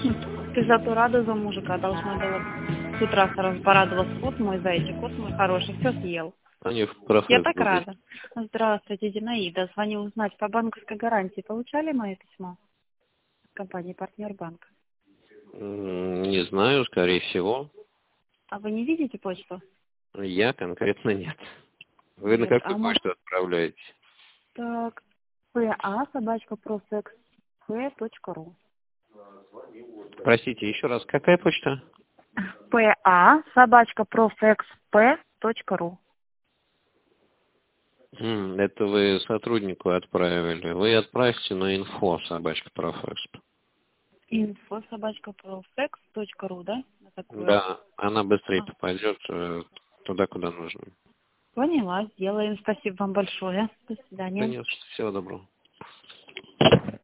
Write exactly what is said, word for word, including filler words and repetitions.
Ты зато рада за мужика, должна была с утра сразу порадоваться. Вот мой зайчик, вот мой хороший, все съел. Они в профессию. Я так рада. Здравствуйте, Зинаида. Звоню узнать по банковской гарантии. Получали мое письмо? Компания «Партнер банка». Не знаю, скорее всего. А вы не видите почту? Я конкретно нет. Вы на Нет. какую А может... почту отправляете? Так, па собачка профэкс точка ру. Простите, еще раз, какая почта? па собачка профэкс точка ру. М, Это вы сотруднику отправили. Вы отправьте на инфо собачка профэкс. Инфо собачка профэкс точка ру, да? На такую. Да, она быстрее А, попадет э, туда, куда нужно. поняла, сделаем. Спасибо вам большое. До свидания. Конечно, всего доброго.